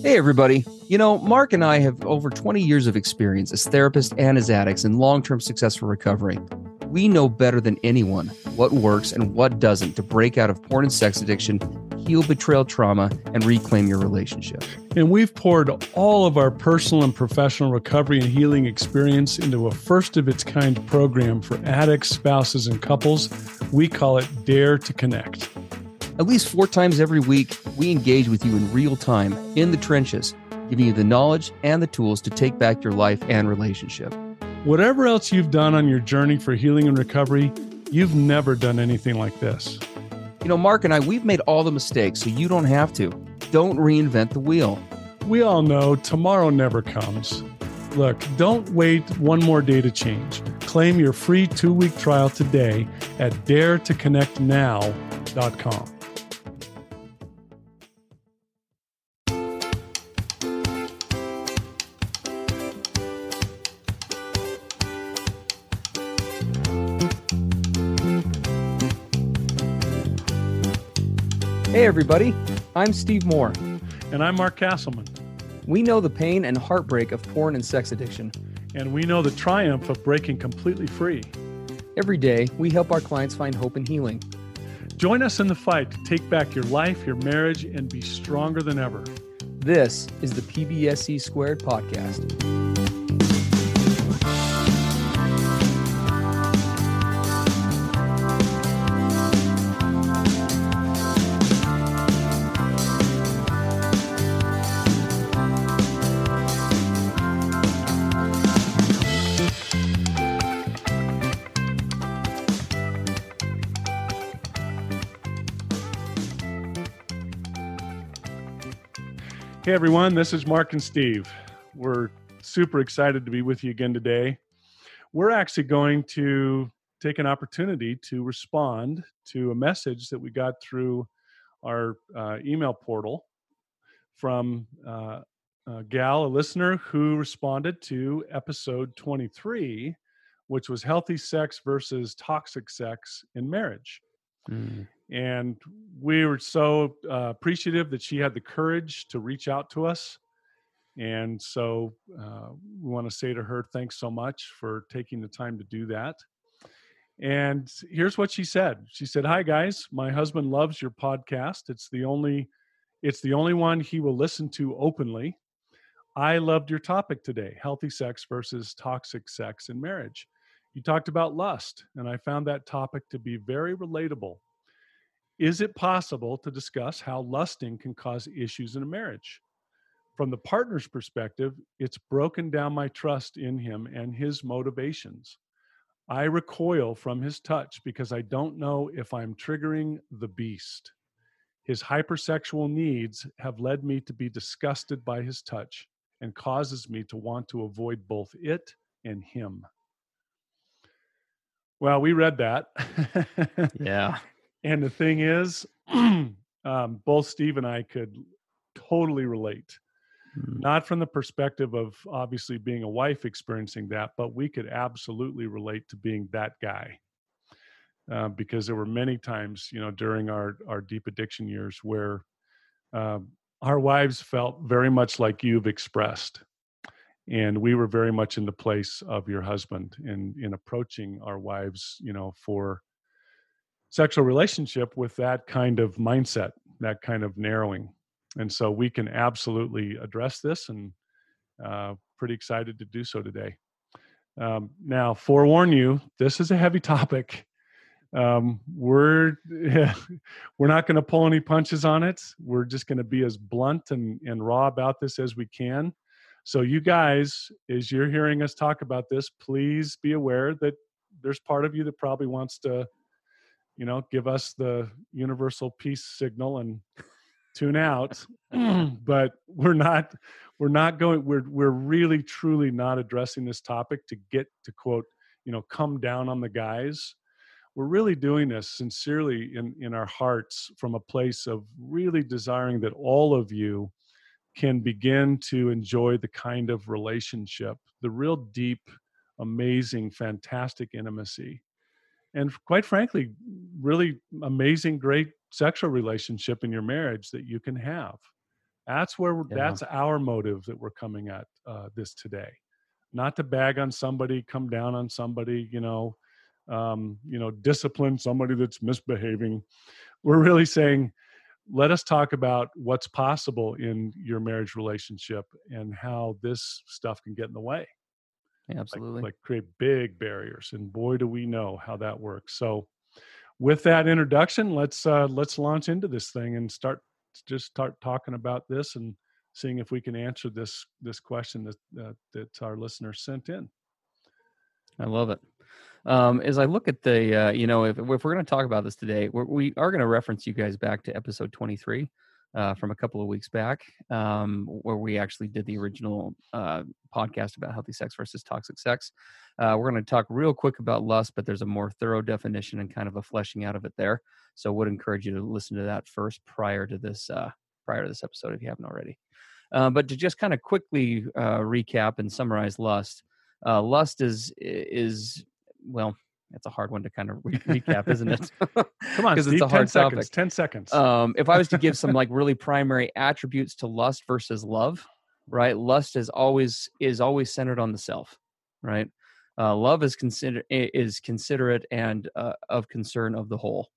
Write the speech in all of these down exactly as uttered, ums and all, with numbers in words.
Hey, everybody. You know, Mark and I have over twenty years of experience as therapists and as addicts in long-term successful recovery. We know better than anyone what works and what doesn't to break out of porn and sex addiction, heal betrayal trauma, and reclaim your relationship. And we've poured all of our personal and professional recovery and healing experience into a first-of-its-kind program for addicts, spouses, and couples. We call it Dare to Connect. At least four times every week, we engage with you in real time, in the trenches, giving you the knowledge and the tools to take back your life and relationship. Whatever else you've done on your journey for healing and recovery, you've never done anything like this. You know, Mark and I, we've made all the mistakes, so you don't have to. Don't reinvent the wheel. We all know tomorrow never comes. Look, don't wait one more day to change. Claim your free two-week trial today at dare to connect now dot com. Hey, everybody. I'm Steve Moore. And I'm Mark Castleman. We know the pain and heartbreak of porn and sex addiction. And we know the triumph of breaking completely free. Every day, we help our clients find hope and healing. Join us in the fight to take back your life, your marriage, and be stronger than ever. This is the P B S C Squared podcast. Hey everyone, this is Mark and Steve. We're super excited to be with you again today. We're actually going to take an opportunity to respond to a message that we got through our uh, email portal from uh, a gal, a listener who responded to episode twenty-three, which was healthy sex versus toxic sex in marriage. Mm. And we were so uh, appreciative that she had the courage to reach out to us. And so uh, we want to say to her, thanks so much for taking the time to do that. And here's what she said. She said, "Hi guys, my husband loves your podcast. It's the only, it's the only one he will listen to openly. I loved your topic today, healthy sex versus toxic sex in marriage. You talked about lust, and I found that topic to be very relatable. Is it possible to discuss how lusting can cause issues in a marriage? From the partner's perspective, it's broken down my trust in him and his motivations. I recoil from his touch because I don't know if I'm triggering the beast. His hypersexual needs have led me to be disgusted by his touch and causes me to want to avoid both it and him." Well, we read that. Yeah. And the thing is, um, both Steve and I could totally relate. Mm. Not from the perspective of obviously being a wife experiencing that, but we could absolutely relate to being that guy. Uh, because there were many times, you know, during our, our deep addiction years where um, our wives felt very much like you've expressed. And we were very much in the place of your husband in, in approaching our wives, you know, for sexual relationship with that kind of mindset, that kind of narrowing. And so we can absolutely address this, and uh, pretty excited to do so today. Um, now, forewarn you, this is a heavy topic. Um, we're we're not going to pull any punches on it. We're just going to be as blunt and, and raw about this as we can. So you guys, as you're hearing us talk about this, please be aware that there's part of you that probably wants to, you know, give us the universal peace signal and tune out. But we're not, we're not going, we're, we're really, truly not addressing this topic to get to quote, you know, come down on the guys. We're really doing this sincerely in, in our hearts from a place of really desiring that all of you can begin to enjoy the kind of relationship, the real deep, amazing, fantastic intimacy, and quite frankly, really amazing, great sexual relationship in your marriage that you can have. That's where we're, Yeah. that's our motive that we're coming at uh, this today. Not to bag on somebody, come down on somebody, you know, um, you know, discipline somebody that's misbehaving. We're really saying, let us talk about what's possible in your marriage relationship and how this stuff can get in the way. Yeah, Like, absolutely. like create big barriers. And boy, do we know how that works. So with that introduction, let's uh, let's launch into this thing and start just start talking about this and seeing if we can answer this this question that uh, that our listeners sent in. I love it. Um, as I look at the, uh, you know, if, if we're going to talk about this today, we're, we are going to reference you guys back to episode twenty-three uh, from a couple of weeks back, um, where we actually did the original uh, podcast about healthy sex versus toxic sex. Uh, we're going to talk real quick about lust, but there's a more thorough definition and kind of a fleshing out of it there. So I would encourage you to listen to that first prior to this, uh, prior to this episode if you haven't already. Uh, but to just kind of quickly uh, recap and summarize lust, uh, lust is is well, it's a hard one to kind of re- recap, isn't it? Come on, Because Steve, it's a hard ten seconds, topic. ten seconds. Um, if I was to give some like really primary attributes to lust versus love, right? Lust is always is always centered on the self, right? Uh, love is consider is considerate and uh, of concern of the whole,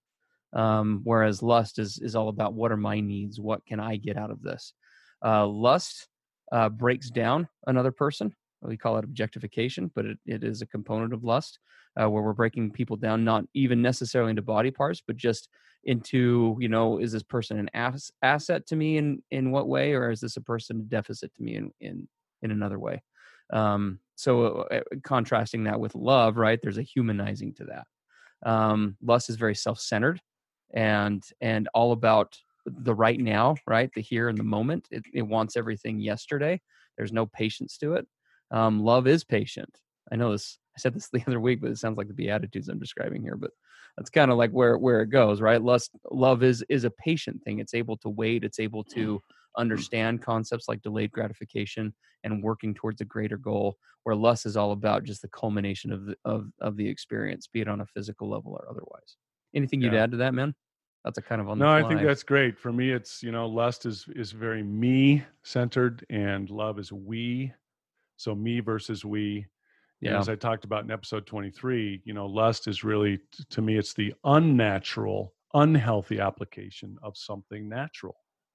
um, whereas lust is is all about what are my needs, what can I get out of this. Uh, lust uh, breaks down another person. We call it objectification, but it, it is a component of lust, uh, where we're breaking people down, not even necessarily into body parts, but just into, you know, is this person an ass- asset to me in, in what way, or is this a person a deficit to me in, in, in another way? Um, so uh, contrasting that with love, right, there's a humanizing to that. Um, lust is very self-centered and, and all about the right now, right? The here and the moment. It, it wants everything yesterday. There's no patience to it. Um, love is patient. I know this, I said this the other week, but it sounds like the Beatitudes I'm describing here, but that's kind of like where, where it goes, right? Lust, love is, is a patient thing. It's able to wait. It's able to understand concepts like delayed gratification and working towards a greater goal, where lust is all about just the culmination of the, of, of the experience, be it on a physical level or otherwise. Anything you'd Yeah. add to that, man? That's a kind of on the No, fly. I think that's great. For me, it's, you know, lust is is very me centered and love is we. So me versus we. And Yeah. as I talked about in episode twenty-three, you know, lust is really, t- to me, it's the unnatural, unhealthy application of something natural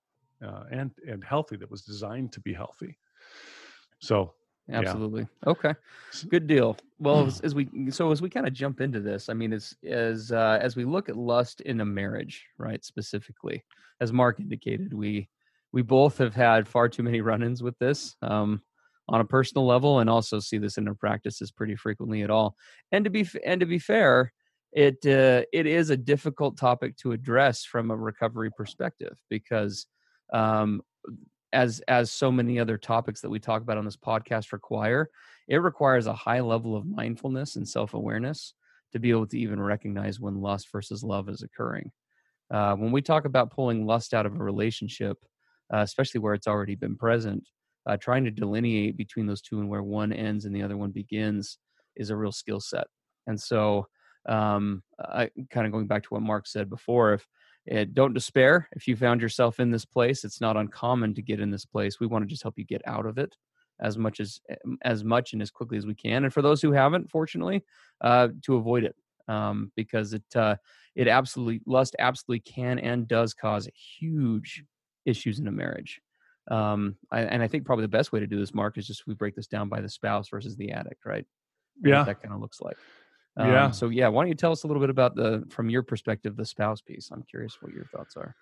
uh, and and healthy that was designed to be healthy. So, Absolutely. Okay. yeah. Good deal. Well, as, as we so as we kind of jump into this, I mean, as as uh, as we look at lust in a marriage, right? Specifically, as Mark indicated, we we both have had far too many run-ins with this um, on a personal level, and also see this in our practices pretty frequently at all. And to be f- and to be fair, it uh, it is a difficult topic to address from a recovery perspective because. Um, as as so many other topics that we talk about on this podcast require, it requires a high level of mindfulness and self-awareness to be able to even recognize when lust versus love is occurring. Uh, when we talk about pulling lust out of a relationship, uh, especially where it's already been present, uh, trying to delineate between those two and where one ends and the other one begins is a real skill set. And so, um, I, kind of going back to what Mark said before, if uh, don't despair if you found yourself in this place. It's not uncommon to get in this place. We want to just help you get out of it as much as as much and as quickly as we can. And for those who haven't, fortunately, uh, to avoid it, um, because it uh, it absolutely lust absolutely can and does cause huge issues in a marriage. Um, I, and I think probably the best way to do this, Mark, is just we break this down by the spouse versus the addict, right? And Yeah. what that kind of looks like. Um, Yeah. So yeah, why don't you tell us a little bit about the, from your perspective, the spouse piece? I'm curious what your thoughts are.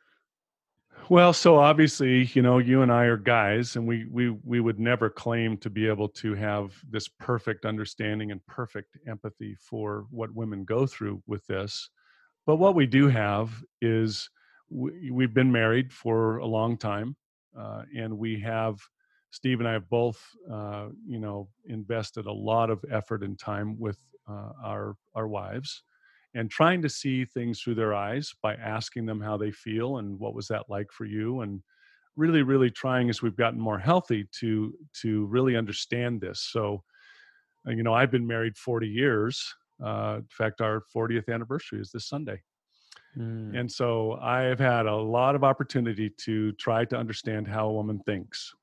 Well, so obviously, you know, you and I are guys, and we we we would never claim to be able to have this perfect understanding and perfect empathy for what women go through with this. But what we do have is we, we've been married for a long time, uh, and we have Steve and I have both, uh, you know, invested a lot of effort and time with uh, our our wives, and trying to see things through their eyes by asking them how they feel and what was that like for you, and really, really trying as we've gotten more healthy to to really understand this. So, uh, you know, I've been married forty years. Uh, in fact, our fortieth anniversary is this Sunday. Mm. And so I have had a lot of opportunity to try to understand how a woman thinks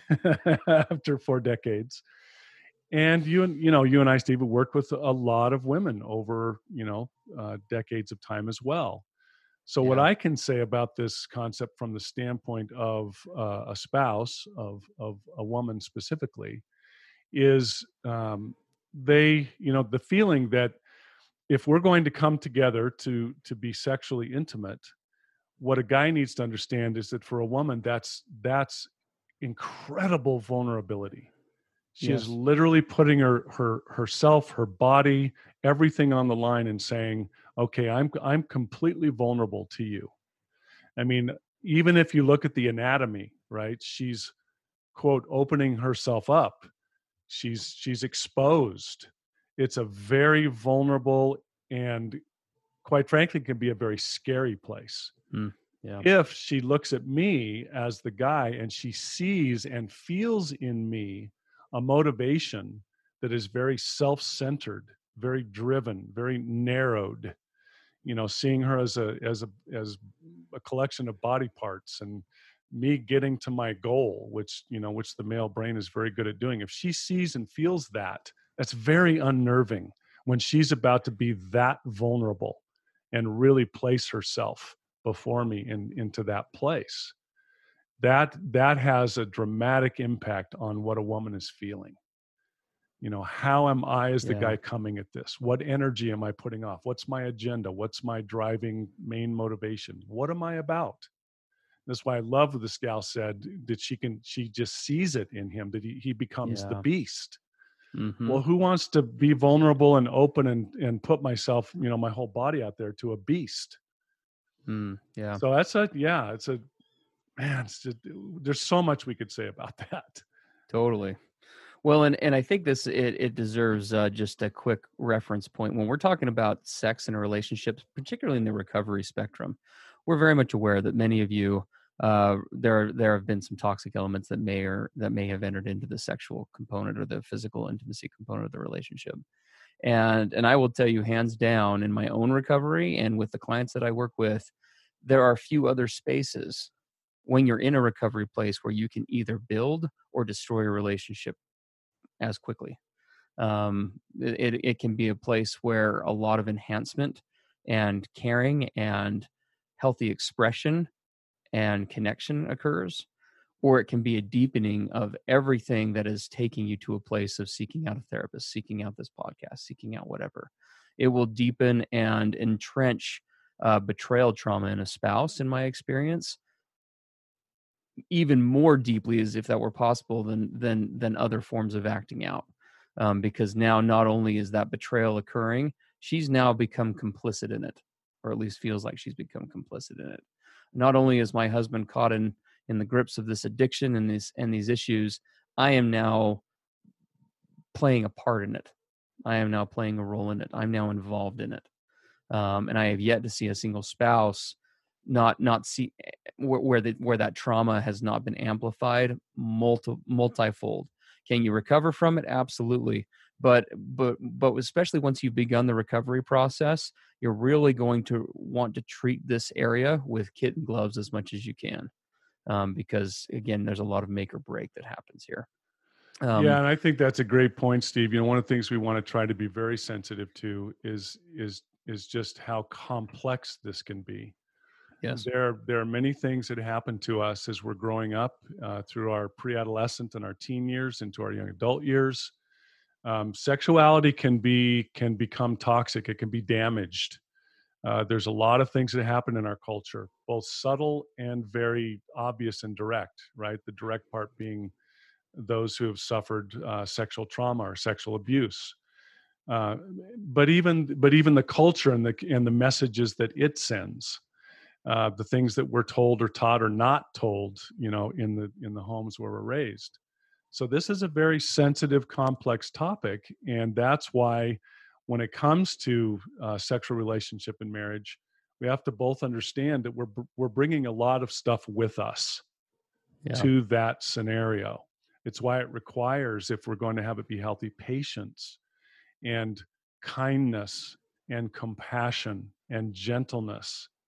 after four decades. And you and you know, you and I, Steve, have worked with a lot of women over, you know, uh, decades of time as well. So what Yeah. I can say about this concept from the standpoint of uh, a spouse, of of a woman specifically, is um, they, you know, the feeling that if we're going to come together to to be sexually intimate, what a guy needs to understand is that for a woman, that's that's incredible vulnerability. She is Yes. literally putting her her herself, her body, everything on the line and saying, "Okay, I'm I'm completely vulnerable to you." I mean, even if you look at the anatomy, right? She's quote opening herself up. She's she's exposed. It's a very vulnerable and quite frankly can be a very scary place. Mm. Yeah. If she looks at me as the guy and she sees and feels in me a motivation that is very self-centered, very driven, very narrowed, you know, seeing her as a as a as a collection of body parts and me getting to my goal, which, you know, which the male brain is very good at doing. If she sees and feels that, that's very unnerving when she's about to be that vulnerable and really place herself before me in, into that place. That that has a dramatic impact on what a woman is feeling. You know, how am I as the Yeah. guy coming at this? What energy am I putting off? What's my agenda? What's my driving main motivation? What am I about? That's why I love what this gal said that she can, she just sees it in him, that he, he becomes the Yeah. beast. Mm-hmm. Well, who wants to be vulnerable and open and, and put myself, you know, my whole body out there to a beast? Mm. Yeah. So that's a, yeah, it's a, man, it's just, there's so much we could say about that. Totally. Well, and and I think this it it deserves uh, just a quick reference point when we're talking about sex and relationships, particularly in the recovery spectrum. We're very much aware that many of you uh, there there have been some toxic elements that may or that may have entered into the sexual component or the physical intimacy component of the relationship. And and I will tell you, hands down, in my own recovery and with the clients that I work with, there are a few other spaces when you're in a recovery place where you can either build or destroy a relationship as quickly. Um, it, it it can be a place where a lot of enhancement and caring and healthy expression and connection occurs, or it can be a deepening of everything that is taking you to a place of seeking out a therapist, seeking out this podcast, seeking out whatever. It will deepen and entrench uh, betrayal trauma in a spouse, in my experience, even more deeply as if that were possible than than than other forms of acting out, um, because now not only is that betrayal occurring, she's now become complicit in it, or at least feels like she's become complicit in it. Not only is my husband caught in in the grips of this addiction and these and these issues, I am now playing a part in it. I am now playing a role in it. I'm now involved in it, um, and I have yet to see a single spouse not not see where where, the, where that trauma has not been amplified multi multifold. Can you recover from it? Absolutely, but but but especially once you've begun the recovery process, you're really going to want to treat this area with kit and gloves as much as you can, um, because again, there's a lot of make or break that happens here. Yeah, Um, and I think that's a great point, Steve. You know, one of the things we want to try to be very sensitive to is is is just how complex this can be. yes. There, there are many things that happen to us as we're growing up uh, through our pre-adolescent and our teen years into our young adult years. Um, sexuality can be can become toxic. It can be damaged. Uh, there's a lot of things that happen in our culture, both subtle and very obvious and direct. Right, the direct part being those who have suffered uh, sexual trauma or sexual abuse. Uh, but even but even the culture and the and the messages that it sends, uh, the things that we're told or taught or not told, you know, in the in the homes where we're raised. So this is a very sensitive, complex topic, and that's why when it comes to uh, sexual relationship and marriage, we have to both understand that we're we're bringing a lot of stuff with us Yeah. to that scenario. It's why it requires, if we're going to have it be healthy, patience and kindness and compassion and gentleness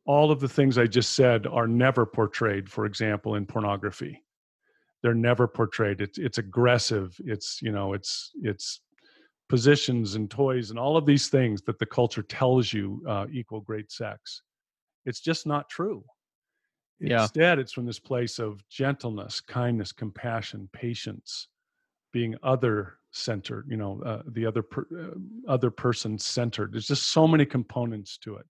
all of the things I just said are never portrayed, for example, in pornography. They're never portrayed. It's it's aggressive. It's, you know, it's it's positions and toys and all of these things that the culture tells you uh, equal great sex. It's just not true. Yeah. Instead, it's from this place of gentleness, kindness, compassion, patience, being other centered, you know, uh, the other per, uh, other person centered. There's just so many components to it.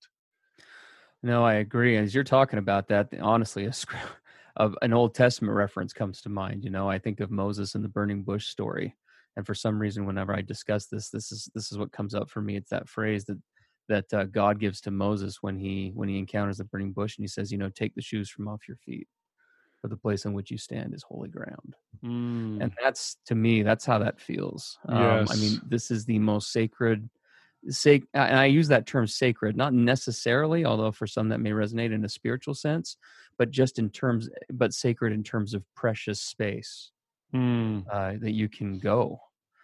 No, I agree. As you're talking about that, honestly, a sc- of an Old Testament reference comes to mind. You know, I think of Moses and the burning bush story, and for some reason, whenever I discuss this, this is this is what comes up for me. It's that phrase that that uh, God gives to Moses when he when he encounters the burning bush, and he says, "You know, take the shoes from off your feet, for the place on which you stand is holy ground." Mm, And that's, to me, that's how that feels. Um, I yes. mean, this is the most sacred. Sac- and I use that term sacred, not necessarily, although for some that may resonate in a spiritual sense, but just in terms, but sacred in terms of precious space Mm, uh, that you can go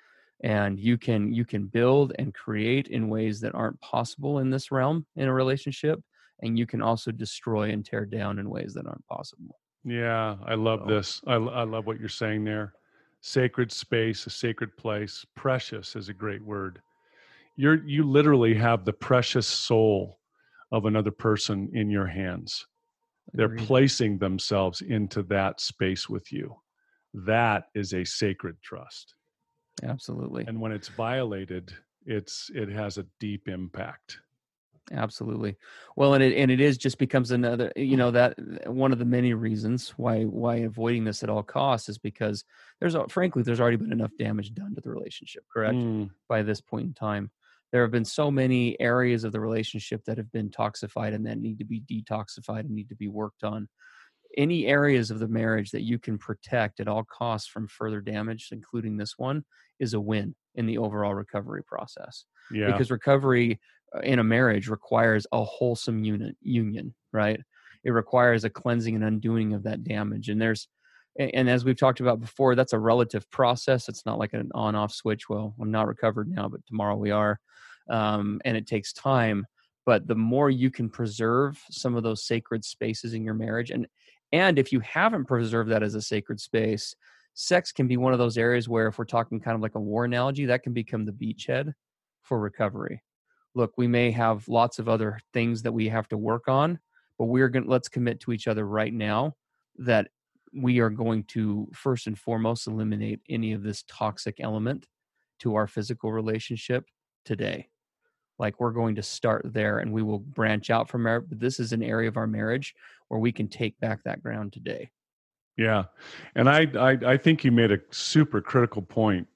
and you can you can build and create in ways that aren't possible in this realm in a relationship, and you can also destroy and tear down in ways that aren't possible. yeah, I love So, this. I, I love what you're saying there. Sacred space, a sacred place. Precious is a great word. You're you literally have the precious soul of another person in your hands. They're agreed. placing themselves into that space with you. That is a sacred trust. Absolutely. And when it's violated, it's it has a deep impact. Absolutely. Well, and it and it is just becomes another, you know, that one of the many reasons why why avoiding this at all costs is because there's a- frankly there's already been enough damage done to the relationship, correct? Mm, By this point in time. There have been so many areas of the relationship that have been toxified and that need to be detoxified and need to be worked on. Any areas of the marriage that you can protect at all costs from further damage, including this one, is a win in the overall recovery process. yeah. Because recovery uh, in a marriage requires a wholesome unit, union, right? It requires a cleansing and undoing of that damage. And there's, a- and as we've talked about before, that's a relative process. It's not like an on-off switch. Well, I'm not recovered now, but tomorrow we are. Um, and it takes time. But the more you can preserve some of those sacred spaces in your marriage, and and if you haven't preserved that as a sacred space, sex can be one of those areas where, if we're talking kind of like a war analogy, that can become the beachhead for recovery. Look, we may have lots of other things that we have to work on, but we're going to, let's commit to each other right now that we are going to first and foremost eliminate any of this toxic element to our physical relationship today. Like, we're going to start there and we will branch out from there. But this is an area of our marriage where we can take back that ground today. Yeah. And I, I, I think you made a super critical point.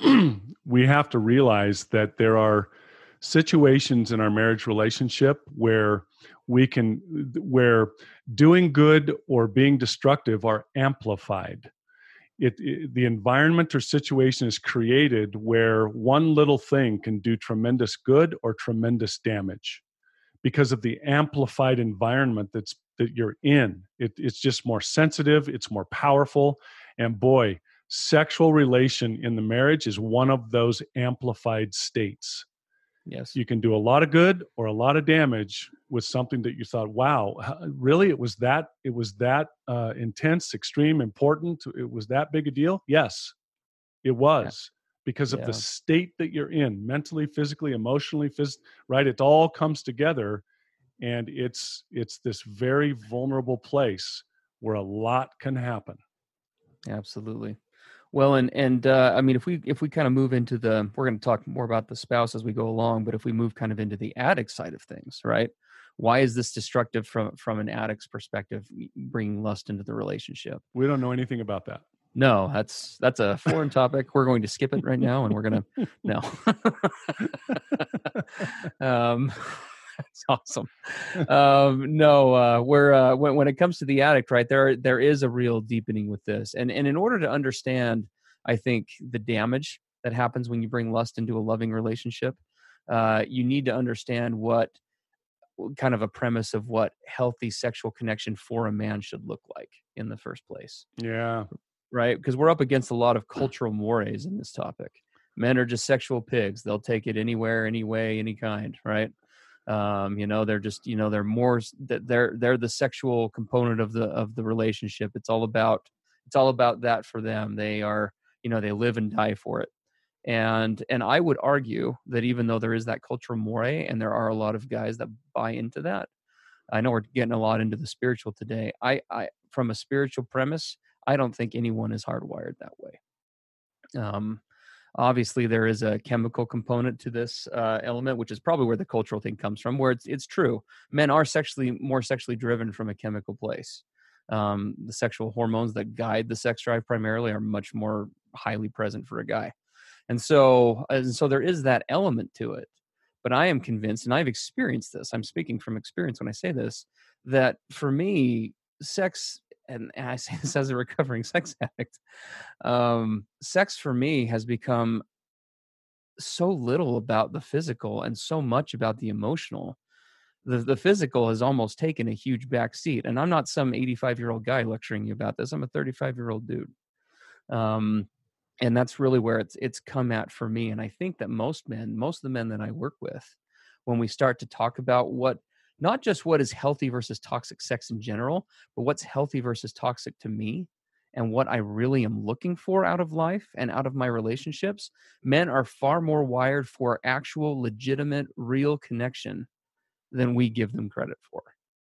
We have to realize that there are situations in our marriage relationship where we can, where doing good or being destructive are amplified. It, it the environment or situation is created where one little thing can do tremendous good or tremendous damage because of the amplified environment that's that you're in. It, it's just more sensitive, it's more powerful. And boy, sexual relation in the marriage is one of those amplified states. Yes. You can do a lot of good or a lot of damage with something that you thought, wow, really? It was that, it was that uh, intense, extreme, important. It was that big a deal. Yes, it was, because of the Yeah. state that you're in, mentally, physically, emotionally, phys- right? It all comes together. And it's it's this very vulnerable place where a lot can happen. Absolutely. Well, and and uh, I mean, if we if we kind of move into the, we're going to talk more about the spouse as we go along, but if we move kind of into the addict side of things, right? Why is this destructive from from an addict's perspective, bringing lust into the relationship? We don't know anything about that. No, that's that's a foreign topic. We're going to skip it right now, and we're gonna no. um, that's awesome. Um, no, uh, we're uh, when when it comes to the addict, right? There there is a real deepening with this, and and in order to understand, I think, the damage that happens when you bring lust into a loving relationship, uh, you need to understand what kind of a premise of what healthy sexual connection for a man should look like in the first place. Yeah. Right? Because we're up against a lot of cultural mores in this topic. Men are just sexual pigs. They'll take it anywhere, any way, any kind, right? Um, you know, they're just, you know, they're more that they're they're the sexual component of the of the relationship. It's all about it's all about that for them. They are, you know, they live and die for it. And and I would argue that even though there is that cultural moray, and there are a lot of guys that buy into that, I know we're getting a lot into the spiritual today. I, I from a spiritual premise, I don't think anyone is hardwired that way. Um, obviously, there is a chemical component to this uh, element, which is probably where the cultural thing comes from. Where it's it's true, men are sexually more sexually driven from a chemical place. Um, the sexual hormones that guide the sex drive primarily are much more highly present for a guy. And so, and so there is that element to it. But I am convinced, and I've experienced this, I'm speaking from experience when I say this, that for me, sex, and I say this as a recovering sex addict, um, sex for me has become so little about the physical and so much about the emotional. The, the physical has almost taken a huge back seat. And I'm not some eighty-five year old guy lecturing you about this. I'm a thirty-five year old dude. Um, and that's really where it's it's come at for me. And I think that most men, most of the men that I work with, when we start to talk about what, not just what is healthy versus toxic sex in general, but what's healthy versus toxic to me, and what I really am looking for out of life and out of my relationships, men are far more wired for actual, legitimate, real connection than we give them credit for.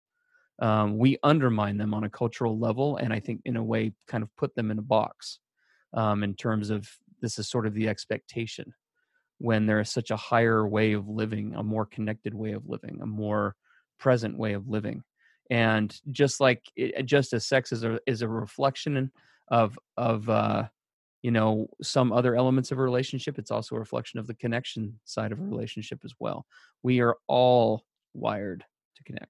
Um, we undermine them on a cultural level, and I think in a way kind of put them in a box. Um, in terms of this is sort of the expectation, when there is such a higher way of living, a more connected way of living, a more present way of living. And just like it, just as sex is a is a reflection of of uh, you know, some other elements of a relationship, it's also a reflection of the connection side of a relationship as well. We are all wired to connect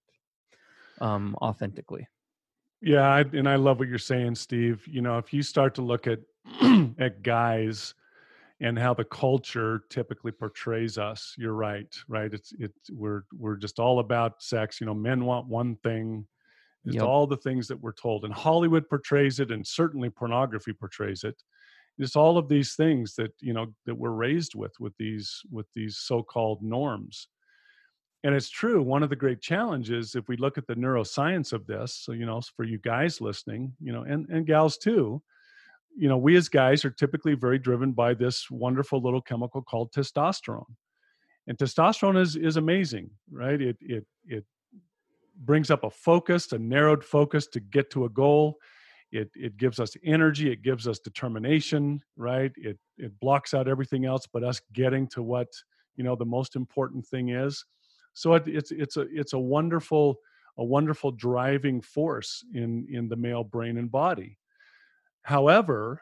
um, authentically. Yeah, I, and I love what you're saying, Steve. You know, if you start to look at at guys and how the culture typically portrays us, you're right, right? It's it's we're we're just all about sex. You know, men want one thing. It's Yep. all the things that we're told, and Hollywood portrays it, and certainly pornography portrays it. It's all of these things that you know that we're raised with, with these with these so-called norms. And it's true. One of the great challenges, if we look at the neuroscience of this, so, you know, for you guys listening, you know, and, and gals too, you know, we as guys are typically very driven by this wonderful little chemical called testosterone. And testosterone is, is amazing, right? It, it, it brings up a focus, a narrowed focus to get to a goal. It, it gives us energy. It gives us determination, right? It, it blocks out everything else but us getting to what, you know, the most important thing is. So it, it's it's a it's a wonderful a wonderful driving force in in the male brain and body. However,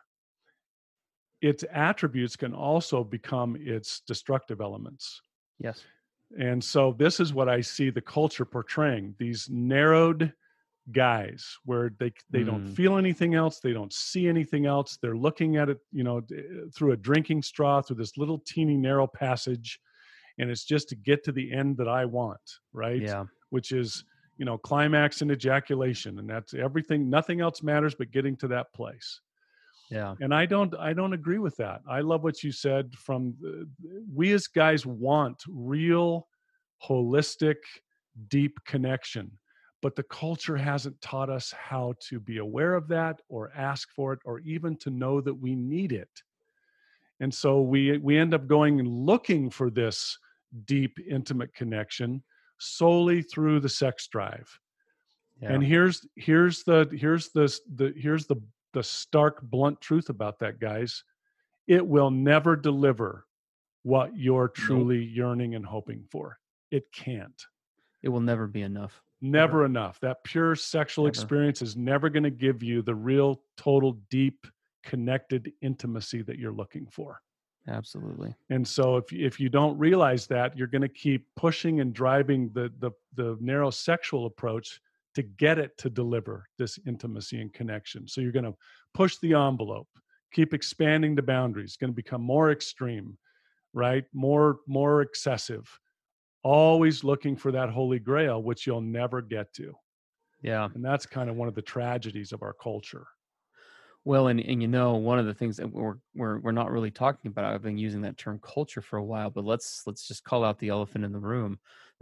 its attributes can also become its destructive elements. Yes. And so this is what I see the culture portraying: these narrowed guys where they they don't Mm. feel anything else, they don't see anything else. They're looking at it, you know, through a drinking straw, through this little teeny narrow passage. And it's just to get to the end that I want, right? Yeah. Which is, you know, climax and ejaculation, and that's everything. Nothing else matters but getting to that place. Yeah. And I don't, I don't agree with that. I love what you said. From the, we as guys want real, holistic, deep connection, but the culture hasn't taught us how to be aware of that, or ask for it, or even to know that we need it. And so we we end up going and looking for this deep, intimate connection solely through the sex drive. Yeah. And here's here's the here's the the here's the the stark, blunt truth about that, guys. It will never deliver what you're truly Nope. yearning and hoping for. It can't. It will never be enough. Never Ever. enough. That pure sexual Ever. experience is never going to give you the real, total, deep, connected intimacy that you're looking for. Absolutely. And so if if you don't realize that, you're going to keep pushing and driving the the the narrow sexual approach to get it to deliver this intimacy and connection. So you're going to push the envelope, keep expanding the boundaries, it's going to become more extreme, right? More more excessive. Always looking for that holy grail, which you'll never get to. Yeah. And that's kind of one of the tragedies of our culture. Well, and, and you know, one of the things that we're we're we're not really talking about, I've been using that term culture for a while, but let's let's just call out the elephant in the room.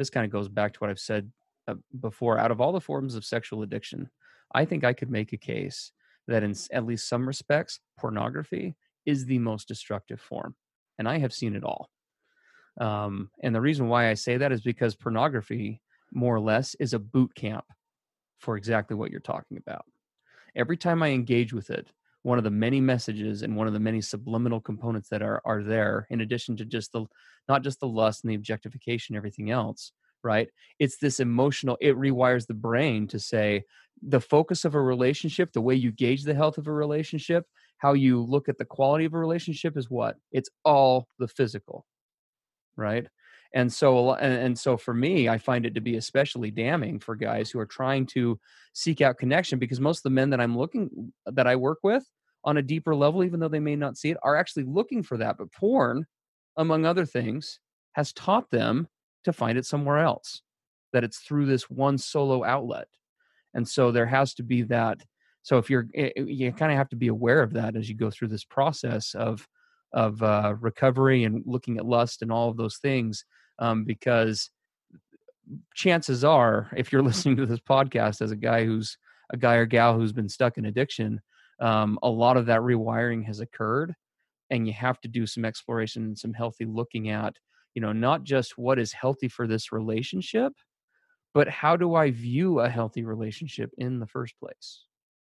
this kind of goes back to what I've said uh, before. Out of all the forms of sexual addiction, I think I could make a case that in s- at least some respects, pornography is the most destructive form. And I have seen it all. Um, and the reason why I say that is because pornography, more or less, is a boot camp for exactly what you're talking about. Every time I engage with it, one of the many messages and one of the many subliminal components that are are there, in addition to just the, not just the lust and the objectification, everything else, right? It's this emotional, it rewires the brain to say the focus of a relationship, the way you gauge the health of a relationship, how you look at the quality of a relationship is what? It's all the physical, right? And so, a lo- and, and so for me, I find it to be especially damning for guys who are trying to seek out connection, because most of the men that I'm looking, that I work with on a deeper level, even though they may not see it, are actually looking for that. But porn, among other things, has taught them to find it somewhere else, that it's through this one solo outlet. And so there has to be that. So if you're, eh, eh, you kind of have to be aware of that as you go through this process of, of uh, recovery and looking at lust and all of those things. Um, because chances are, if you're listening to this podcast as a guy who's a guy or gal who's been stuck in addiction, um, a lot of that rewiring has occurred, and you have to do some exploration and some healthy looking at, you know, not just what is healthy for this relationship, but how do I view a healthy relationship in the first place?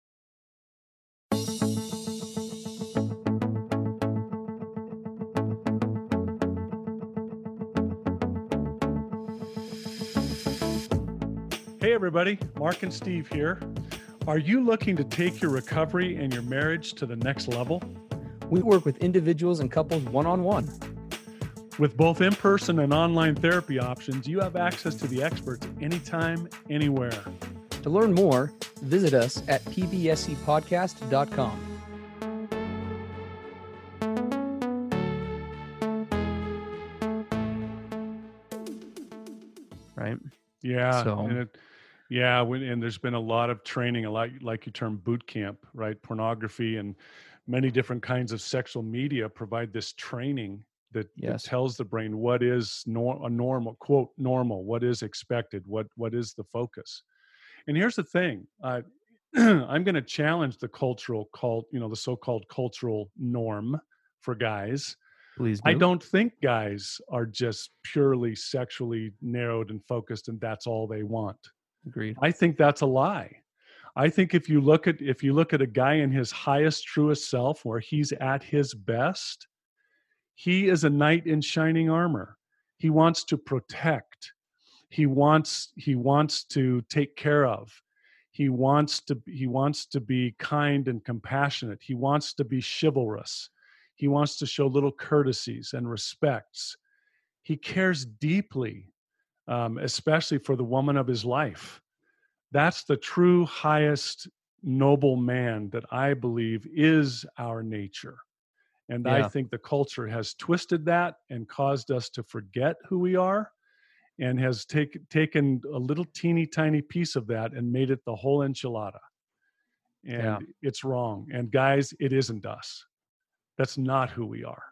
Hey, everybody. Mark and Steve here. Are you looking to take your recovery and your marriage to the next level? We work with individuals and couples one-on-one. With both in-person and online therapy options, you have access to the experts anytime, anywhere. To learn more, visit us at p b s c podcast dot com. Right? Yeah. So, And it, yeah. When, and there's been a lot of training, a lot, like you term boot camp, right? Pornography and many different kinds of sexual media provide this training that, yes. that tells the brain what is nor, a normal, quote, normal, what is expected, what what is the focus. And here's the thing. Uh, I'm going to challenge the cultural cult, you know, the so-called cultural norm for guys. Please do. I don't think guys are just purely sexually narrowed and focused and that's all they want. Agreed. I think that's a lie. I think if you look at if you look at a guy in his highest, truest self, where he's at his best, he is a knight in shining armor. He wants to protect. He wants he wants to take care of. He wants to he wants to be kind and compassionate. He wants to be chivalrous. He wants to show little courtesies and respects. He cares deeply, um, especially for the woman of his life. That's the true highest noble man that I believe is our nature. And I Yeah. think the culture has twisted that and caused us to forget who we are, and has take, taken a little teeny tiny piece of that and made it the whole enchilada. And Yeah. it's wrong. And guys, it isn't us. That's not who we are.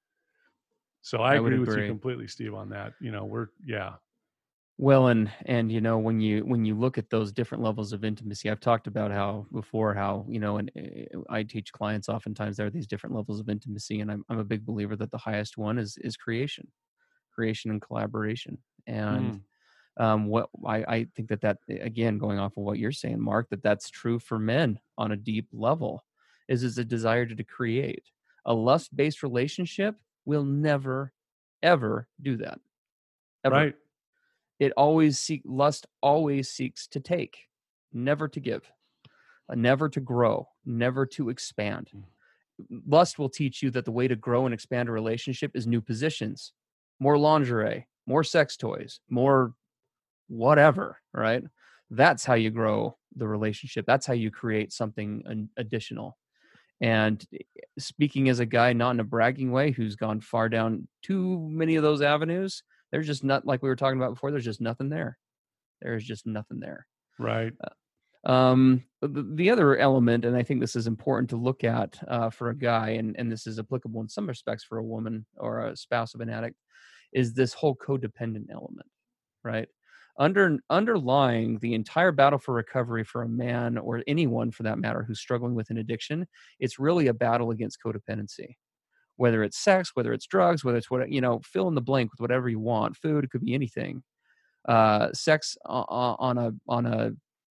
So I, I would agree with you agree. completely, Steve, on that. You know, we're, yeah. Well, and and you know, when you when you look at those different levels of intimacy, I've talked about how before how, you know, and uh, I teach clients oftentimes there are these different levels of intimacy, and I'm I'm a big believer that the highest one is is creation, creation and collaboration. And Mm, um, what I I think that that again, going off of what you're saying, Mark, that that's true for men on a deep level, is is a desire to, to create. A lust-based relationship will never, ever do that, ever. right. It always seek lust always seeks to take, never to give, uh, never to grow, never to expand. Lust will teach you that the way to grow and expand a relationship is new positions, more lingerie, more sex toys, more whatever, right? That's how you grow the relationship. That's how you create something an- additional. And speaking as a guy, not in a bragging way, who's gone far down too many of those avenues, there's just not, like we were talking about before, there's just nothing there. There's just nothing there. Right. Um, the, the other element, and I think this is important to look at uh, for a guy, and, and this is applicable in some respects for a woman or a spouse of an addict, is this whole codependent element, right? Under underlying the entire battle for recovery for a man, or anyone for that matter, who's struggling with an addiction, it's really a battle against codependency. Whether it's sex, whether it's drugs, whether it's what, you know, fill in the blank with whatever you want. Food, it could be anything. Uh, sex on a on a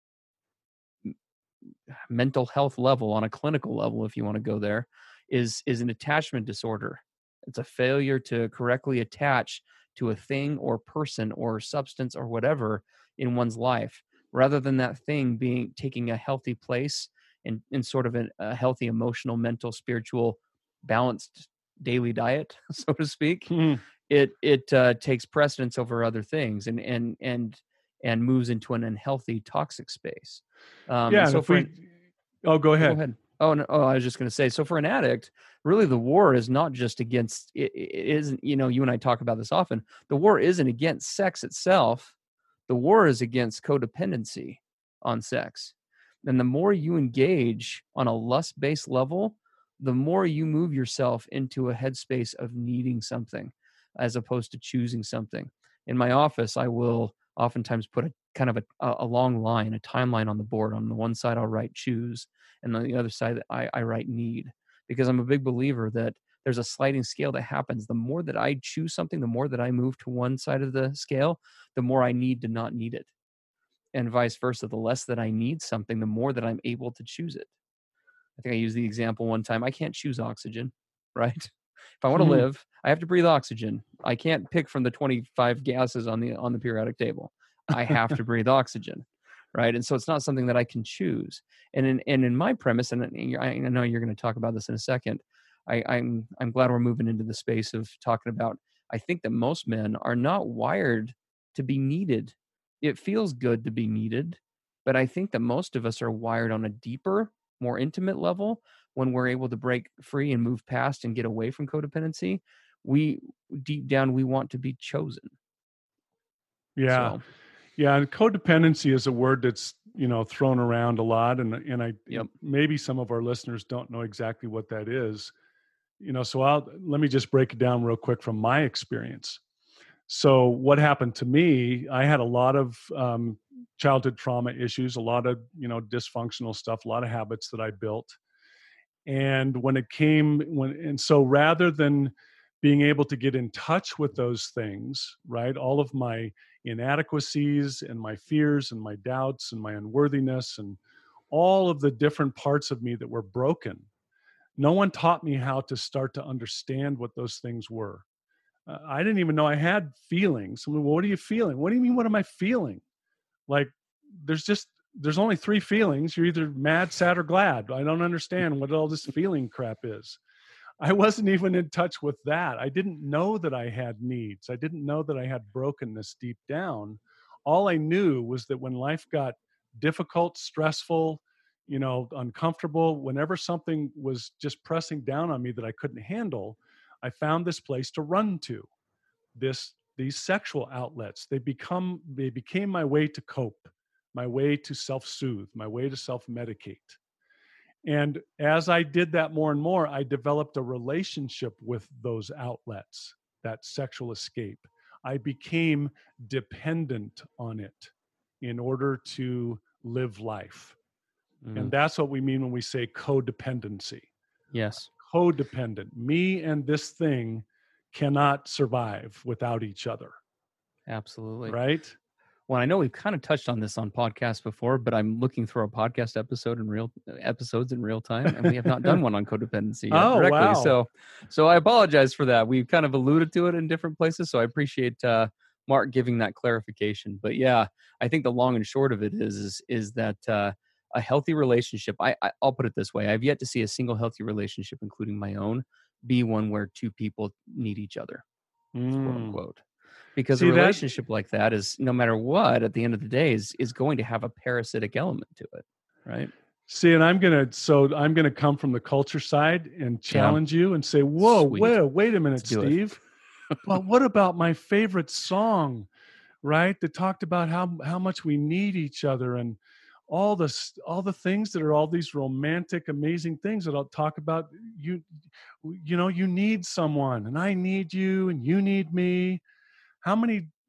mental health level, on a clinical level, if you want to go there, is is an attachment disorder. It's a failure to correctly attach to a thing or person or substance or whatever in one's life, rather than that thing being taking a healthy place in, in sort of an, a healthy emotional, mental, spiritual, balanced daily diet, so to speak. Hmm. It it uh, takes precedence over other things, and and and and moves into an unhealthy, toxic space. Um, Yeah, and and so if for we, an, oh, go oh, go ahead. ahead. Oh, no, oh, I was just going to say. So for an addict, really, the war is not just against. It, it isn't. You know, you and I talk about this often. The war isn't against sex itself. The war is against codependency on sex. And the more you engage on a lust-based level, the more you move yourself into a headspace of needing something, as opposed to choosing something. In my office, I will oftentimes put a kind of a, a long line, a timeline on the board. On the one side, I'll write choose, and on the other side, I, I write need, because I'm a big believer that there's a sliding scale that happens. The more that I choose something, the more that I move to one side of the scale, the more I need to not need it. And vice versa. The less that I need something, the more that I'm able to choose it. I think I used the example one time. I can't choose oxygen, right? If I want to Hmm. live, I have to breathe oxygen. I can't pick from the twenty-five gases on the on the periodic table. I have to breathe oxygen, right? And so it's not something that I can choose. And in and in my premise, and I know you're going to talk about this in a second, I, I'm I'm glad we're moving into the space of talking about. I think that most men are not wired to be needed. It feels good to be needed, but I think that most of us are wired on a deeper, more intimate level. When we're able to break free and move past and get away from codependency, we deep down we want to be chosen. Yeah. So, Yeah, and codependency is a word that's, you know, thrown around a lot, and and I yep. maybe some of our listeners don't know exactly what that is. You know, so I'll let me just break it down real quick from my experience. So what happened to me, I had a lot of um, childhood trauma issues, a lot of, you know, dysfunctional stuff, a lot of habits that I built. And when it came when and so rather than being able to get in touch with those things, right, all of my inadequacies and my fears and my doubts and my unworthiness and all of the different parts of me that were broken, no one taught me how to start to understand what those things were. uh, I didn't even know I had feelings. I mean, well, what are you feeling? What do you mean, what am I feeling? Like, there's just there's only three feelings. You're either mad, sad, or glad. I don't understand what all this feeling crap is. I wasn't even in touch with that. I didn't know that I had needs. I didn't know that I had brokenness deep down. All I knew was that when life got difficult, stressful, you know, uncomfortable, whenever something was just pressing down on me that I couldn't handle, I found this place to run to. This these sexual outlets, they become they became my way to cope, my way to self-soothe, my way to self-medicate. And as I did that more and more, I developed a relationship with those outlets, that sexual escape. I became dependent on it in order to live life. And Mm, that's what we mean when we say codependency. yes, Codependent. Me and this thing cannot survive without each other, absolutely. right? Well, I know we've kind of touched on this on podcasts before, but I'm looking through our podcast episode in real episodes in real time, and we have not done one on codependency yet Oh, directly. wow. So, so I apologize for that. We've kind of alluded to it in different places, so I appreciate uh, Mark giving that clarification. But yeah, I think the long and short of it is is, is that uh, a healthy relationship. I, I I'll put it this way: I've yet to see a single healthy relationship, including my own, be one where two people need each other, quote Mm. unquote. Because a See that? relationship like that is, no matter what, at the end of the day, is is going to have a parasitic element to it, right? See, and I'm gonna so I'm gonna come from the culture side and Yeah, challenge you and say, whoa, sweet. whoa, wait a Let's minute, do it. Steve. But what about my favorite song, right? That talked about how how much we need each other and all the s- all the things that are all these romantic, amazing things that I'll talk about. You, you know, you need someone, and I need you, and you need me. How many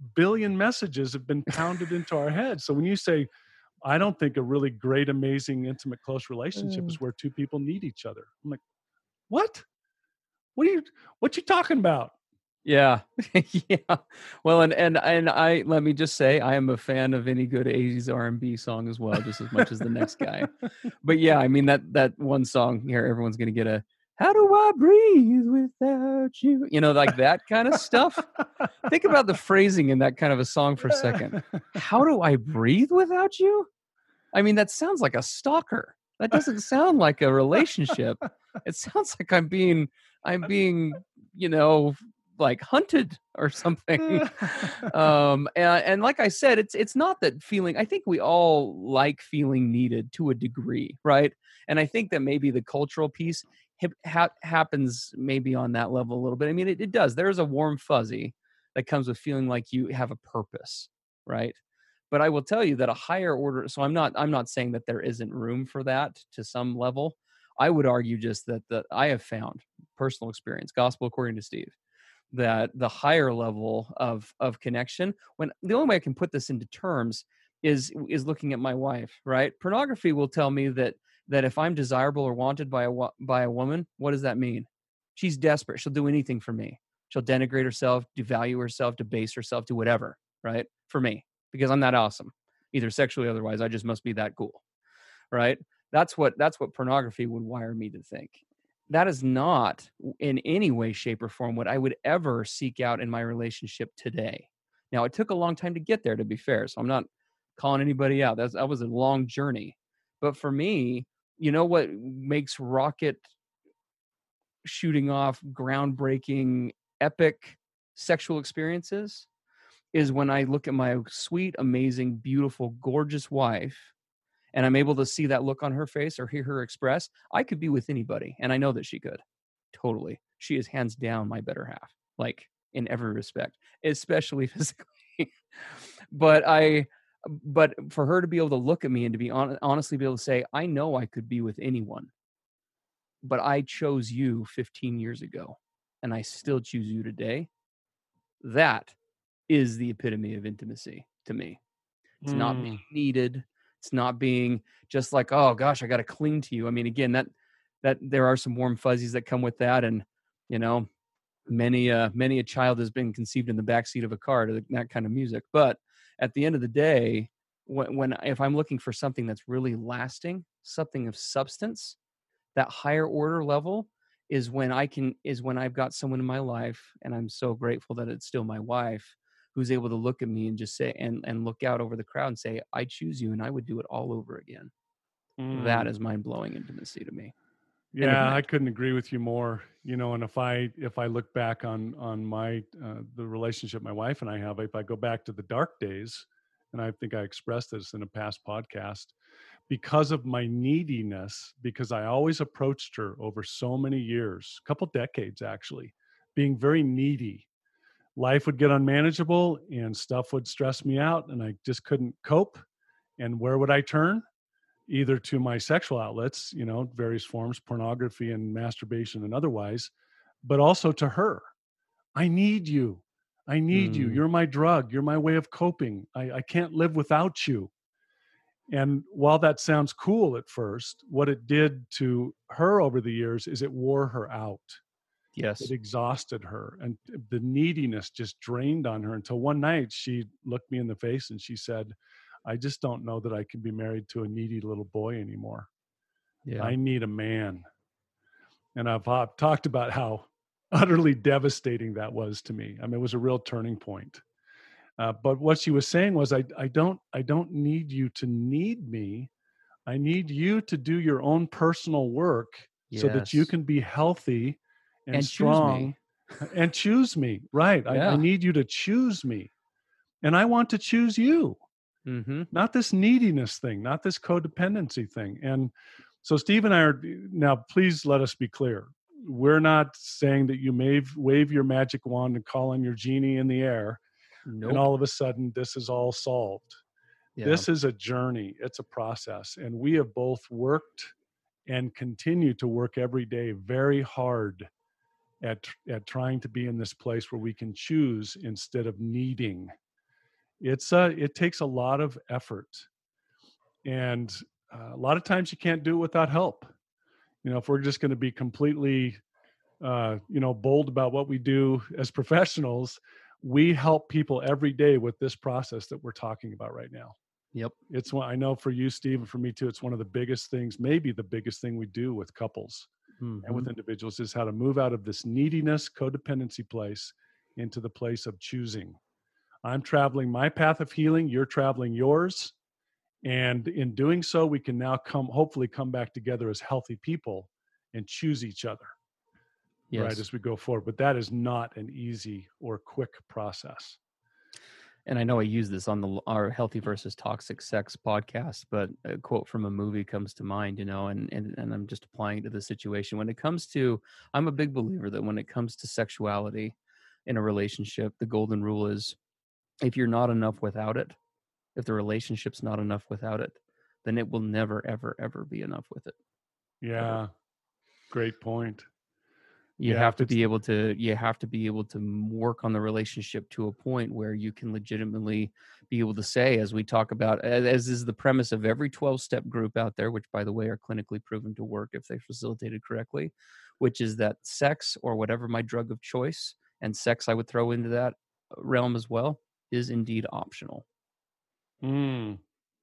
billion messages have been pounded into our heads. So when you say, I don't think a really great, amazing, intimate, close relationship Uh, is where two people need each other. I'm like, what? What are you, what you talking about? Yeah. Yeah. Well, and and and I let me just say I am a fan of any good eighties R and B song as well, just as much as the next guy. But yeah, I mean that that one song here, everyone's gonna get a how do I breathe without you? You know, like that kind of stuff. Think about the phrasing in that kind of a song for a second. How do I breathe without you? I mean, that sounds like a stalker. That doesn't sound like a relationship. It sounds like I'm being I'm being, you know, like hunted or something. Um, and, and like I said, it's it's not that feeling. I think we all like feeling needed to a degree, right? And I think that maybe the cultural piece hip, ha- happens maybe on that level a little bit. I mean, it, it does. There's a warm fuzzy that comes with feeling like you have a purpose, right? But I will tell you that a higher order. So I'm not I'm not saying that there isn't room for that to some level. I would argue just that the I have found personal experience, gospel according to Steve, that the higher level of of connection, when the only way I can put this into terms is is looking at my wife, right? Pornography will tell me that that if I'm desirable or wanted by a wo- by a woman, what does that mean? She's desperate. She'll do anything for me. She'll denigrate herself, devalue herself, debase herself, do whatever, right? For me, because I'm that awesome, either sexually or otherwise. I just must be that cool, right? That's what that's what pornography would wire me to think. That is not in any way, shape, or form what I would ever seek out in my relationship today. Now, it took a long time to get there, to be fair, so I'm not calling anybody out. That's, that was a long journey. But for me, you know what makes rocket shooting off groundbreaking, epic sexual experiences is when I look at my sweet, amazing, beautiful, gorgeous wife and I'm able to see that look on her face or hear her express. I could be with anybody, and I know that she could. Totally. She is hands down my better half, like in every respect, especially physically. But I, but for her to be able to look at me and to be on, honestly be able to say, I know I could be with anyone, but I chose you fifteen years ago, and I still choose you today. That is the epitome of intimacy to me. It's not being Mm. needed. It's not being just like, oh gosh, I got to cling to you. I mean, again, that that there are some warm fuzzies that come with that, and you know, many uh many a child has been conceived in the backseat of a car to that kind of music. But at the end of the day, when, when if I'm looking for something that's really lasting, something of substance, that higher order level is when I can is when I've got someone in my life, and I'm so grateful that it's still my wife, who's able to look at me and just say and and look out over the crowd and say, I choose you and I would do it all over again. That Mm. is mind-blowing intimacy to me. End of Yeah, I rant. couldn't agree with you more. You know, and if I if I look back on on my uh, the relationship my wife and I have, if I go back to the dark days, and I think I expressed this in a past podcast, because of my neediness, because I always approached her over so many years, a couple decades actually, being very needy. Life would get unmanageable and stuff would stress me out, and I just couldn't cope. And where would I turn? Either to my sexual outlets, you know, various forms, pornography and masturbation and otherwise, but also to her. I need you. I need you. Mm, You're my drug. You're my way of coping. I, I can't live without you. And while that sounds cool at first, what it did to her over the years is it wore her out. It yes. exhausted her. And the neediness just drained on her until one night she looked me in the face and she said, I just don't know that I can be married to a needy little boy anymore. Yeah. I need a man. And I've, I've talked about how utterly devastating that was to me. I mean, it was a real turning point. Uh, but what she was saying was, I, I don't, I don't need you to need me. I need you to do your own personal work so that you Yes. can be healthy and And choose strong me. and choose me. Right. I, I Yeah. need you to choose me. And I want to choose you, Mm-hmm. not this neediness thing, not this codependency thing. And so Steve and I are now, please let us be clear. We're not saying that you may wave your magic wand and call on your genie in the air, and Nope. all of a sudden this is all solved. Yeah. This is a journey. It's a process. And we have both worked and continue to work every day very hard at, at trying to be in this place where we can choose instead of needing. It's uh it takes a lot of effort, and uh, a lot of times you can't do it without help. You know, if we're just going to be completely uh, you know, bold about what we do as professionals, we help people every day with this process that we're talking about right now. Yep. It's one I know for you, Steve, and for me too. It's one of the biggest things, maybe the biggest thing we do with couples and Mm-hmm. with individuals is how to move out of this neediness, codependency place into the place of choosing. I'm traveling my path of healing. You're traveling yours. And in doing so, we can now come, hopefully come back together as healthy people and choose each other. Yes. Right, as we go forward. But that is not an easy or quick process. And I know I use this on the our Healthy versus Toxic Sex podcast, but a quote from a movie comes to mind, you know, and, and, and I'm just applying it to the situation. When it comes to, I'm a big believer that when it comes to sexuality in a relationship, the golden rule is if you're not enough without it, if the relationship's not enough without it, then it will never, ever, ever be enough with it. Yeah, ever. Great point. You yeah, have to be able to, you have to be able to work on the relationship to a point where you can legitimately be able to say, as we talk about, as is the premise of every twelve step group out there, which by the way, are clinically proven to work if they're facilitated correctly, which is that sex or whatever my drug of choice, and sex I would throw into that realm as well, is indeed optional. Mm.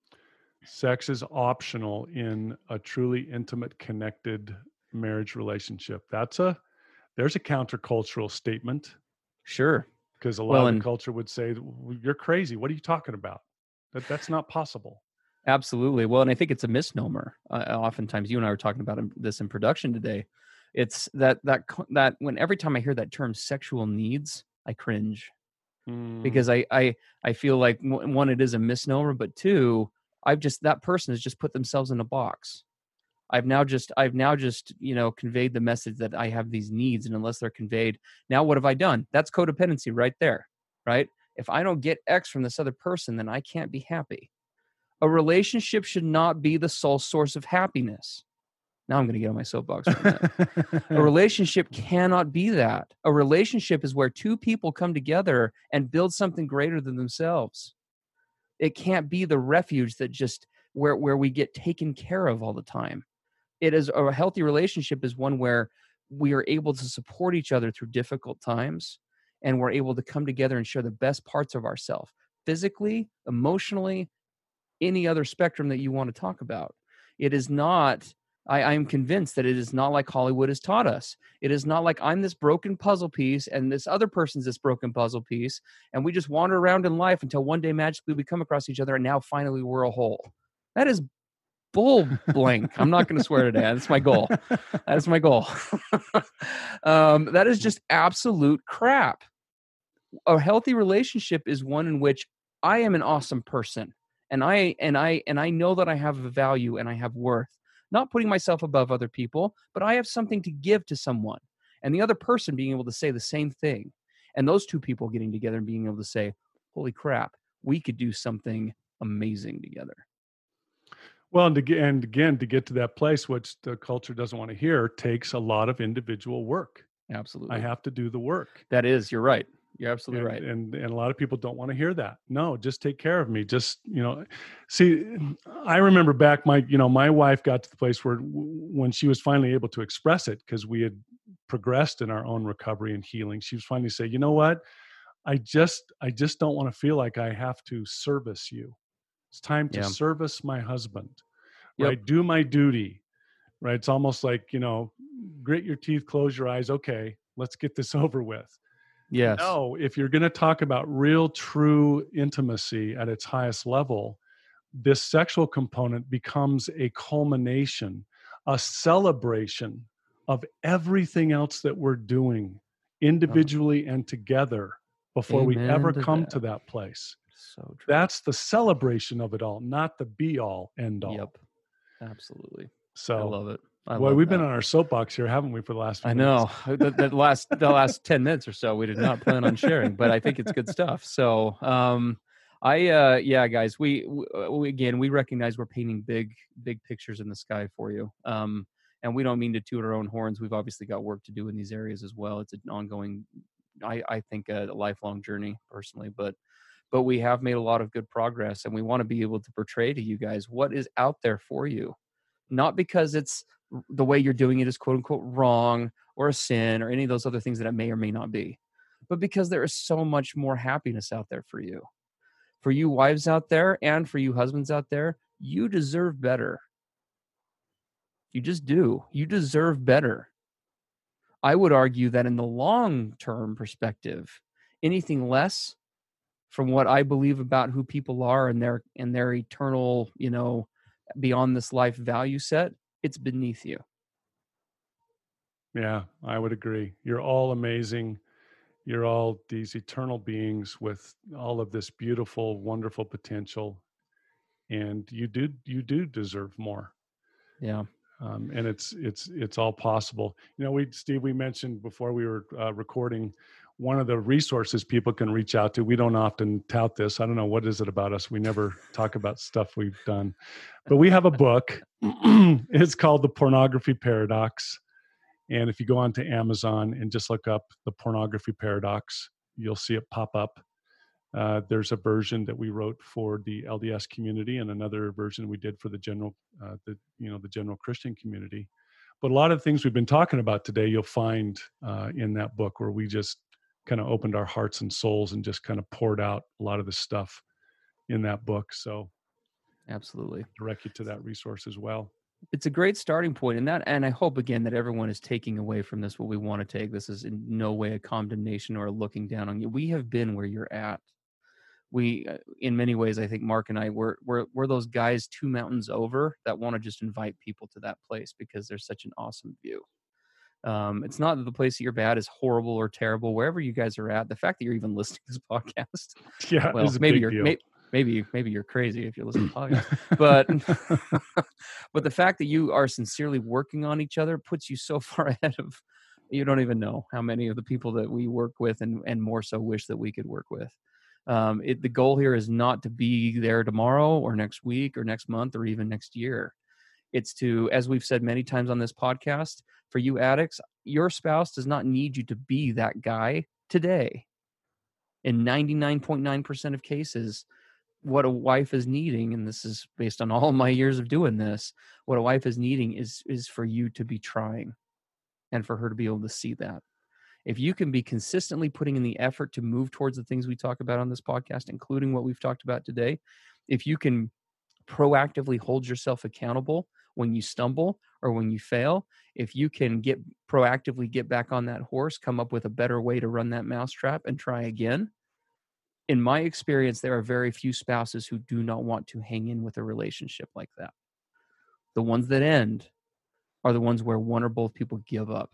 Sex is optional in a truly intimate, connected marriage relationship. That's a, there's a countercultural statement. Sure. Because a lot well, of the and, culture would say, you're crazy. What are you talking about? That That's not possible. Absolutely. Well, and I think it's a misnomer. Uh, oftentimes, you and I were talking about this in production today. It's that that that when every time I hear that term "sexual needs," I cringe mm. because I I I feel like one, it is a misnomer, but two, I've just that person has just put themselves in a box. I've now just I've now just you know conveyed the message that I have these needs, and unless they're conveyed, now what have I done? That's codependency right there, right? If I don't get X from this other person, then I can't be happy. A relationship should not be the sole source of happiness. Now I'm going to get on my soapbox for a minute. A relationship cannot be that. A relationship is where two people come together and build something greater than themselves. It can't be the refuge that just where, where we get taken care of all the time. It is a healthy relationship is one where we are able to support each other through difficult times, and we're able to come together and share the best parts of ourselves, physically, emotionally, any other spectrum that you want to talk about. It is not, I, I'm convinced that it is not like Hollywood has taught us. It is not like I'm this broken puzzle piece and this other person's this broken puzzle piece, and we just wander around in life until one day magically we come across each other and now finally we're a whole. That is bull blank. I'm not going to swear today. That's my goal. That's my goal. um, that is just absolute crap. A healthy relationship is one in which I am an awesome person. And I and I and I know that I have a value and I have worth. Not putting myself above other people, but I have something to give to someone. And the other person being able to say the same thing. And those two people getting together and being able to say, holy crap, we could do something amazing together. Well, and, to, and again, to get to that place, which the culture doesn't want to hear, takes a lot of individual work. Absolutely. I have to do the work. That is, you're right. You're absolutely and, right. And and a lot of people don't want to hear that. No, just take care of me. Just, you know, see, I remember back my, you know, my wife got to the place where when she was finally able to express it, because we had progressed in our own recovery and healing, she was finally saying, you know what? I just, I just don't want to feel like I have to service you. It's time to yeah. service my husband, right? Yep. Do my duty, right? It's almost like, you know, grit your teeth, close your eyes. Okay, let's get this over with. Yes. No, if you're going to talk about real, true intimacy at its highest level, this sexual component becomes a culmination, a celebration of everything else that we're doing individually and together before Amen we ever to come that. to that place. So true. That's the celebration of it all, not the be all, end all. Yep. Absolutely. So I love it. I Boy, love we've that. been on our soapbox here, haven't we, for the last few I minutes? know. the, the last the last ten minutes or so, we did not plan on sharing, but I think it's good stuff. So, um, I uh, yeah, guys, we, we again we recognize we're painting big big pictures in the sky for you, um, and we don't mean to toot our own horns. We've obviously got work to do in these areas as well. It's an ongoing, I I think, a, a lifelong journey personally, but but we have made a lot of good progress, and we want to be able to portray to you guys what is out there for you. Not because it's the way you're doing it is quote unquote wrong or a sin or any of those other things that it may or may not be, but because there is so much more happiness out there for you. For you wives out there and for you husbands out there, you deserve better. You just do. You deserve better. I would argue that in the long-term perspective, anything less from what I believe about who people are and their and their eternal, you know, beyond this life value set, it's beneath you. Yeah, I would agree. You're all amazing. You're all these eternal beings with all of this beautiful, wonderful potential, and you do you do deserve more. Yeah. Um, and it's it's it's all possible. You know, we Steve, we mentioned before we were uh, recording, one of the resources people can reach out to. We don't often tout this. I don't know, what is it about us? We never talk about stuff we've done, but we have a book. It's called The Pornography Paradox. And if you go onto Amazon and just look up The Pornography Paradox, you'll see it pop up. Uh, there's a version that we wrote for the L D S community, and another version we did for the general, uh, the you know, the general Christian community. But a lot of the things we've been talking about today, you'll find uh, in that book, where we just kind of opened our hearts and souls and just kind of poured out a lot of the stuff in that book. So, absolutely, direct you to that resource as well. It's a great starting point, and that, and I hope again that everyone is taking away from this what we want to take. This is in no way a condemnation or a looking down on you. We have been where you're at. We, uh, in many ways, I think Mark and I, we're, we're, we're those guys two mountains over that want to just invite people to that place because there's such an awesome view. Um, it's not that the place that you're at is horrible or terrible. Wherever you guys are at, the fact that you're even listening to this podcast, yeah, well, maybe you're may, maybe maybe you're crazy if you listen to podcasts, but but the fact that you are sincerely working on each other puts you so far ahead of, you don't even know how many of the people that we work with and and more so wish that we could work with. Um, it, the goal here is not to be there tomorrow or next week or next month or even next year. It's to, as we've said many times on this podcast, for you addicts, your spouse does not need you to be that guy today. In ninety-nine point nine percent of cases, what a wife is needing, and this is based on all my years of doing this, what a wife is needing is, is for you to be trying and for her to be able to see that. If you can be consistently putting in the effort to move towards the things we talk about on this podcast, including what we've talked about today, if you can proactively hold yourself accountable when you stumble or when you fail, if you can get proactively get back on that horse, come up with a better way to run that mousetrap and try again. In my experience, there are very few spouses who do not want to hang in with a relationship like that. The ones that end are the ones where one or both people give up.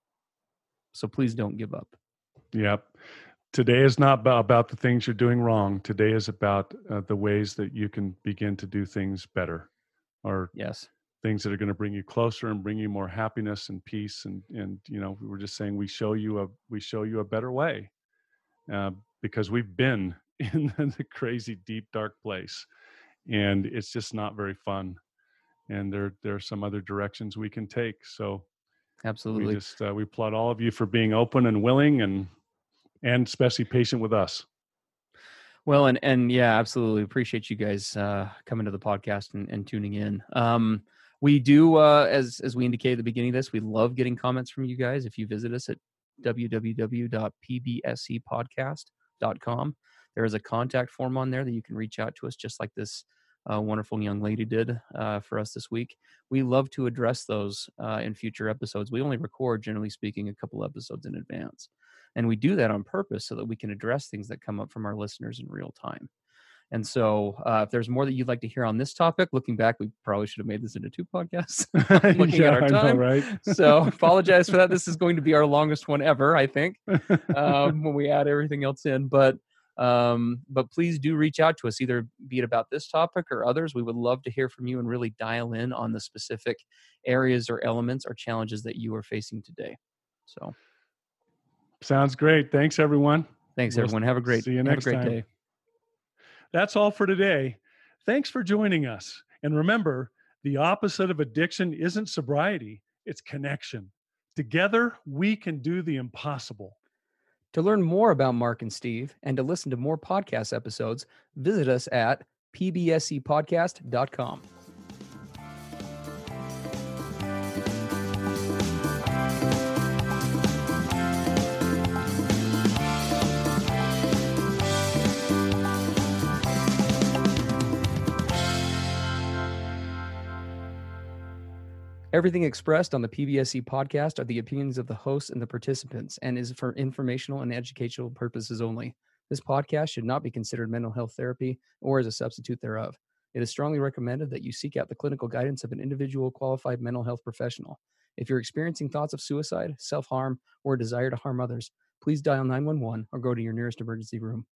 So please don't give up. Yep. Today is not about, about the things you're doing wrong. Today is about uh, the ways that you can begin to do things better, or yes, things that are going to bring you closer and bring you more happiness and peace. And, and, you know, we were just saying, we show you a, we show you a better way uh, because we've been in the crazy, deep, dark place, and it's just not very fun. And there, there are some other directions we can take. So absolutely. We just, uh, we applaud all of you for being open and willing, and, and especially patient with us. Well, and, and yeah, absolutely. Appreciate you guys uh, coming to the podcast and, and tuning in. Um, we do, uh, as, as we indicated at the beginning of this, we love getting comments from you guys. If you visit us at w w w dot p b s e podcast dot com, there is a contact form on there that you can reach out to us, just like this uh, wonderful young lady did uh, for us this week. We love to address those uh, in future episodes. We only record, generally speaking, a couple episodes in advance. And we do that on purpose so that we can address things that come up from our listeners in real time. And so uh, if there's more that you'd like to hear on this topic, looking back, we probably should have made this into two podcasts, looking yeah, at our time. I know, right? So apologize for that. This is going to be our longest one ever, I think, um, when we add everything else in. But um, but please do reach out to us, either be it about this topic or others. We would love to hear from you and really dial in on the specific areas or elements or challenges that you are facing today. So. Sounds great. Thanks, everyone. Thanks, we'll everyone. Have a great, see you next have a great time. day. That's all for today. Thanks for joining us. And remember, the opposite of addiction isn't sobriety, it's connection. Together, we can do the impossible. To learn more about Mark and Steve and to listen to more podcast episodes, visit us at p b s c podcast dot com. Everything expressed on the P B S C podcast are the opinions of the hosts and the participants and is for informational and educational purposes only. This podcast should not be considered mental health therapy or as a substitute thereof. It is strongly recommended that you seek out the clinical guidance of an individual qualified mental health professional. If you're experiencing thoughts of suicide, self-harm, or a desire to harm others, please dial nine one one or go to your nearest emergency room.